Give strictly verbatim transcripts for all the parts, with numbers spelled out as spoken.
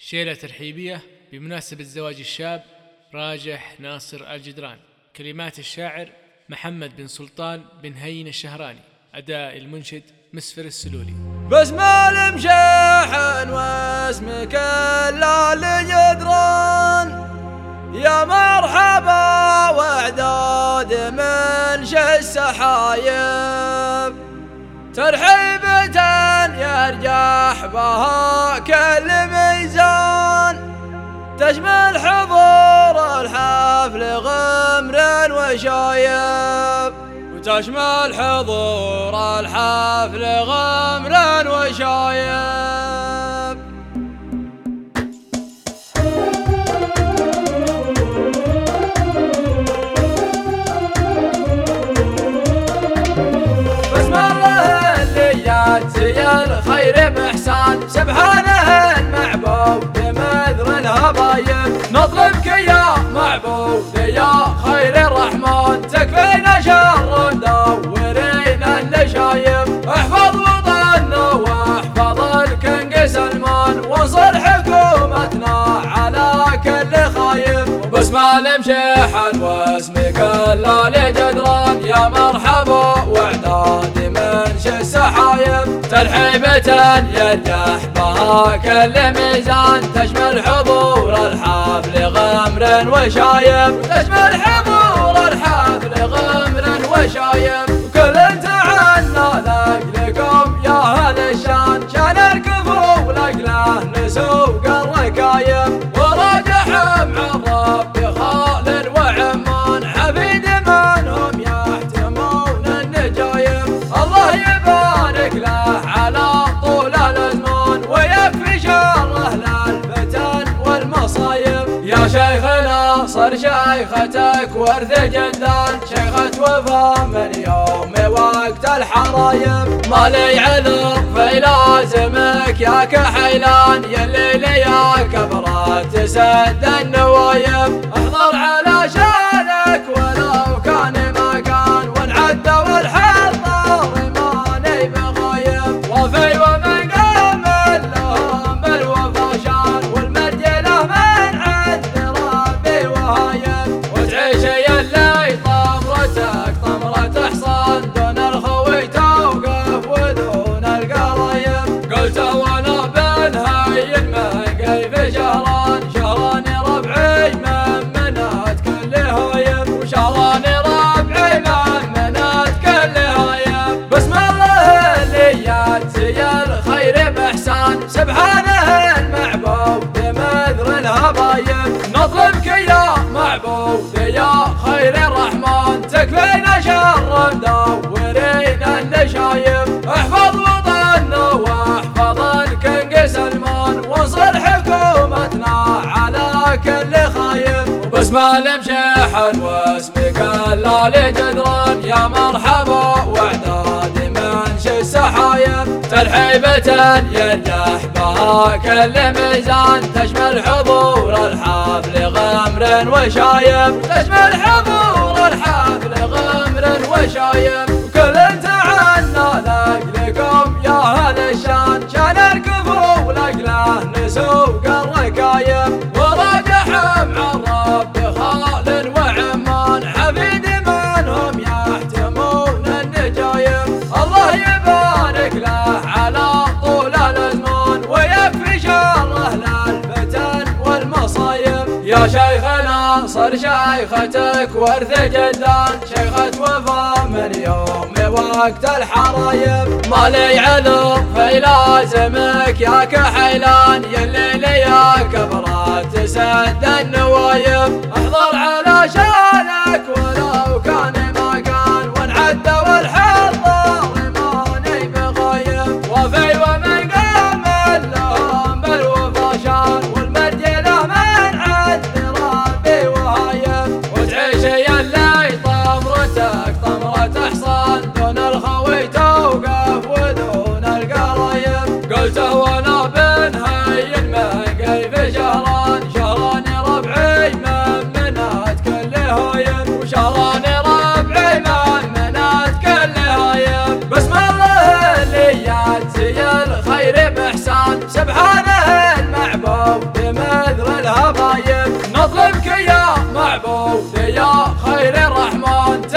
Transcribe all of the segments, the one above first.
شيلة ترحيبية بمناسبة زواج الشاب راجح ناصر الجدران. كلمات الشاعر محمد بن سلطان بن هين الشهراني. أداء المنشد مسفر السلولي. باسم المشاحن واسمك الجدران، يا مرحبا واعداد من شي السحايب، ترحيبة يرجح بها كل ميزان، تشمل حضور الحفل غمر وشايب، وتشمل حضور الحفل غمر وشايب. بسم الله اللي يجزي الخير بإحسان، سبحانه المعبود بمذر الهضايب، نطلبك يا معبود يا خير الرحمن، تكفينا شر دورينا النشايب، احفظ وطننا واحفظ الكنج سلمان، وانصر حكومتنا على كل خايب. وباسم المشيحن واسمك الجدران، يا مرحبا واعداد من شي السحايب، ترحيبة يرجح بها كل ميزان، تشمل حضور الحفل غمر وشايب، تشمل حضور الحفل غمر وشايب. وكل تعنى لاجلكم يا اهل الشان، شان الكفو لاجله نسوق الركايب، وراجح مع الرب خال وعمان، حفيد منهم يحتمون النجايب، الله يبارك له على طول الازمان، ويكفي شره للفتن والمصايب. يا شيخنا صر شيختك ورث جندان، شيخة وفا من يوم وقت الحرايب، ما لي عذر في لازمك يا كحيلان، يلي لي كبرت تسد النوايب، احضر على شانك ولو كان ما كان، وانعد والحضر ماني بغايب، وفي ومن قام لهم بالوفا شان، والمجد له من عند ربي وهايب، وتعيش يلي طمرتك طمرة حصان، دون الخوي توقف ودون القرايب، قلت وانا بنهين من كيف شهران، شهران ربعي من منات كل هايب، وشهران ربعي من منات كل هايب. بسم الله اللي يجزي الخير بإحسان، سبحانه المعبود بمذر الهضايب، نطلبك يا معبود يا خير الرحمن، تكفينا شر دورينا النشايب، احفظ وطننا واحفظ الكنج سلمان، وانصر حكومتنا على كل خايب. وباسم المشيحن واسمك الجدران، يا مرحبا واعداد من شي السحايب، ترحيبة يرجح بها كل ميزان، تشمل حضور الحفل غمر وشايب، تشمل حضور الحفل غمر وشايب. وكل تعنى لاجلكم يا اهل الشان، شان الكفو لاجله نسوق الركايب، وراجح مع الرب خال وعمان، حفيد منهم يحتمون النجايب، الله يبارك له على طول الازمان، ويكفي شره للفتن والمصايب. يا شيخنا صر شيختك ورث جدان، شيخة وفا من يوم وقت الحرايب، ما لي عذر في لازمك يا كحيلان، يلي لي كبرت تسد النوايب، احضر على شانك ولو كان ما كان، وانعد والحضر ماني بغايب، وفي ومن قام لهم بالوفا شان، والمجد له من عند ربي وهايب، وتعيش يلي طمرتك طمرة حصان، دون الخوي توقف ودون القرايب، قلت وانا بنهين من كيف شهران، شهران ربعي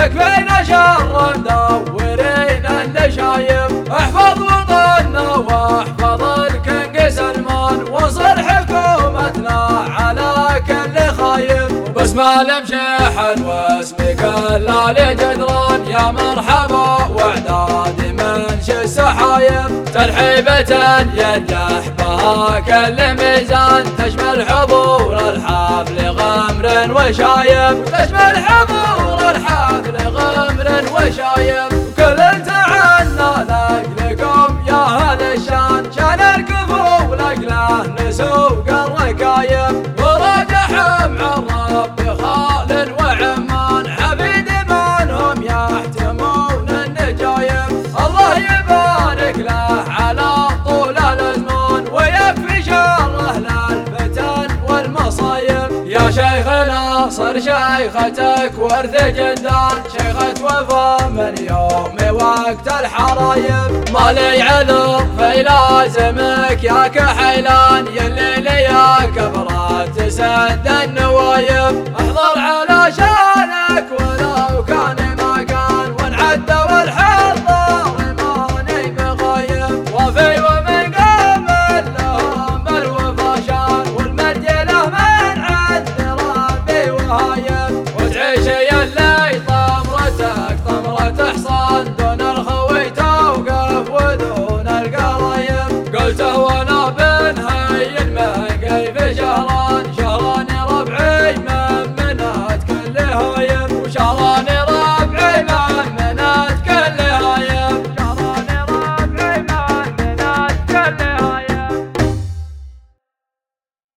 يكفينا شر مدورين النشايب. احفظ وطننا واحفظ الكنج سلمان، وانصر حكومتنا على كل خايب. باسم المشحن واسمك اللالي جدران، يا مرحبا واعداد منشي السحايب. ترحيبة يدح بها كل ميزان، تشمل حضور الحفل غمر وشايب. تشمل حضور الحفل غمر وشايب. كل تعنى لاجلكم يا اهل الشان، شان الكفو لاجله نسوق الركايب. وراجح مع الرب خال وعمان، حفيد منهم يحتمون النجايب. الله يبارك له على طول الازمان، ويكفي شر اهل الفتن والمصايب. يا شيخ ناصر شيختك ورث جندان، شيخة وفا من يوم وقت الحرايب. ما لي عذر في لازمك يا كحيلان، يا الليل يا كبرات تسد النور.